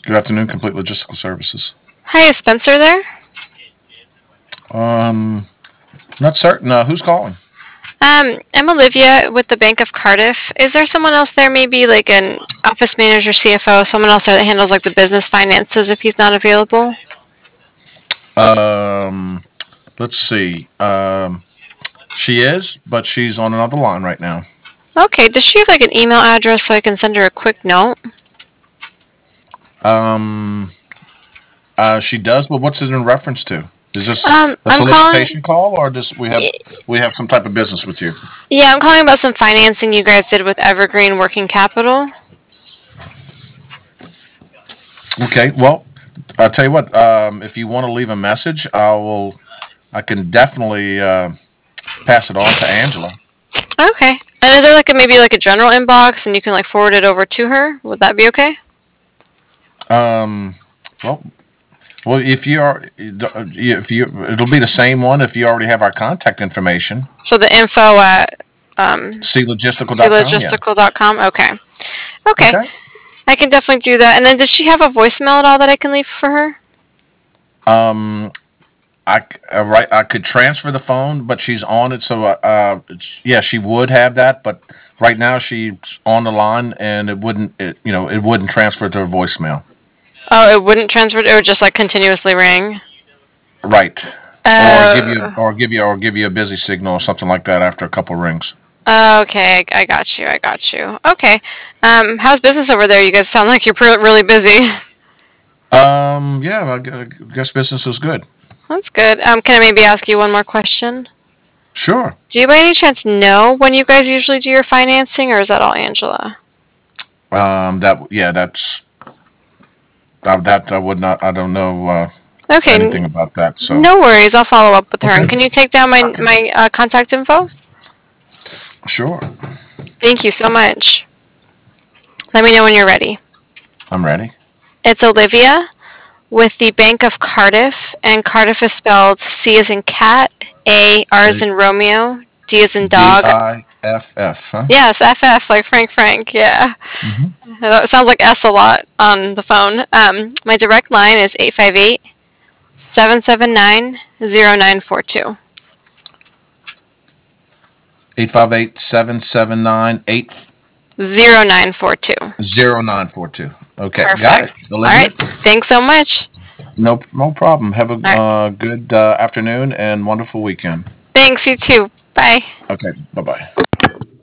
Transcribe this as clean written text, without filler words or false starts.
Good afternoon, Complete Logistical Services. Hi, is Spencer there? Um, Not certain. Who's calling? I'm Olivia with the Bank of Cardiff. Is there someone else there, maybe like an office manager, CFO, someone else there that handles like the business finances if he's not available? Um, let's see. She is, but she's on another line right now. Okay, does she have like an email address so I can send her a quick note? Um, she does, but what's it in reference to? Is this a I'm calling. solicitation call, or does we have some type of business with you? Yeah, I'm calling about some financing you guys did with Evergreen Working Capital. Okay. Well, I'll tell you what. If you want to leave a message, I can definitely pass it on to Angela. Okay. And is there like maybe like a general inbox and you can like forward it over to her? Would that be okay? Um, well, if you are, if you, it'll be the same one if you already have our contact information. So the info at clogistical.com. Yeah. clogistical.com? Okay. Okay. Okay. I can definitely do that. And then does she have a voicemail at all that I can leave for her? Um, right. I could transfer the phone, but she's on it. So, yeah, she would have that. But right now she's on the line, and it wouldn't transfer to her voicemail. Oh, it wouldn't transfer. It would just like continuously ring. Right. Uh, Or give you a busy signal or something like that after a couple rings. okay, I got you. I got you. Okay. How's business over there? You guys sound like you're really busy. Yeah, I guess business is good. That's good. Can I maybe ask you one more question? Sure. Do you by any chance know when you guys usually do your financing, or is that all Angela? That I would not. I don't know Okay, anything about that. So no worries. I'll follow up with her. okay, And can you take down my contact info? sure, Thank you so much. Let me know when you're ready. I'm ready. It's Olivia with the Bank of Cardiff, and Cardiff is spelled C as in cat, R as in Romeo, D as in dog. Diff, huh? Yes, FF, like Frank, yeah. Hmm. It sounds like S a lot on the phone. My direct line is 858 779 0942. 858-779-8094 0942. Okay, got it, Perfect. All Olivia. right. Thanks so much. No problem. Have a All right. good afternoon and wonderful weekend. Thanks, you too. Bye. Okay, bye bye.